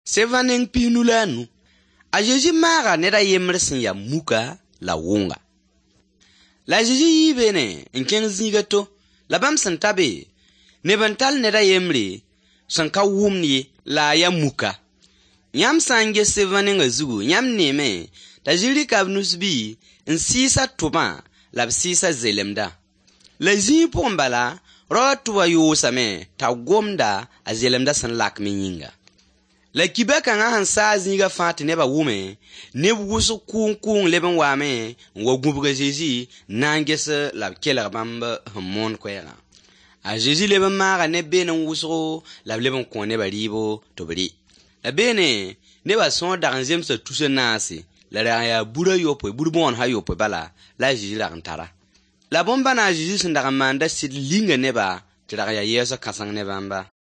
Sevaning pinulanu. A Jésus mara neda yemrsin ya muka la wonga. La Jésus yibene en zigato la bam santabe nebantal neda yemri sanka wumni la ya muka. Nyam sange sevaning azugu nyam neme ta jiri kabnusbi en sisa tuba la sisa zelemda. La zipombala rotuwa yosame ta gomda a zelemda san lak menyinga. La kibeka nga hansa zinga fati neba wume ne wusu kung leben wame wa gubga Jésus nangese la kela bamba hamon kwera. A Jésus leben maga ne bene wusu la leben ko neba ribo to bri. La bene neba son daranzem se tuse nasi la ya bura yopo burbon ha yopo bala la Jésus la ntara. La bomba na Jésus ndaka manda sid linga neba tira ya Yesu kasang nebamba.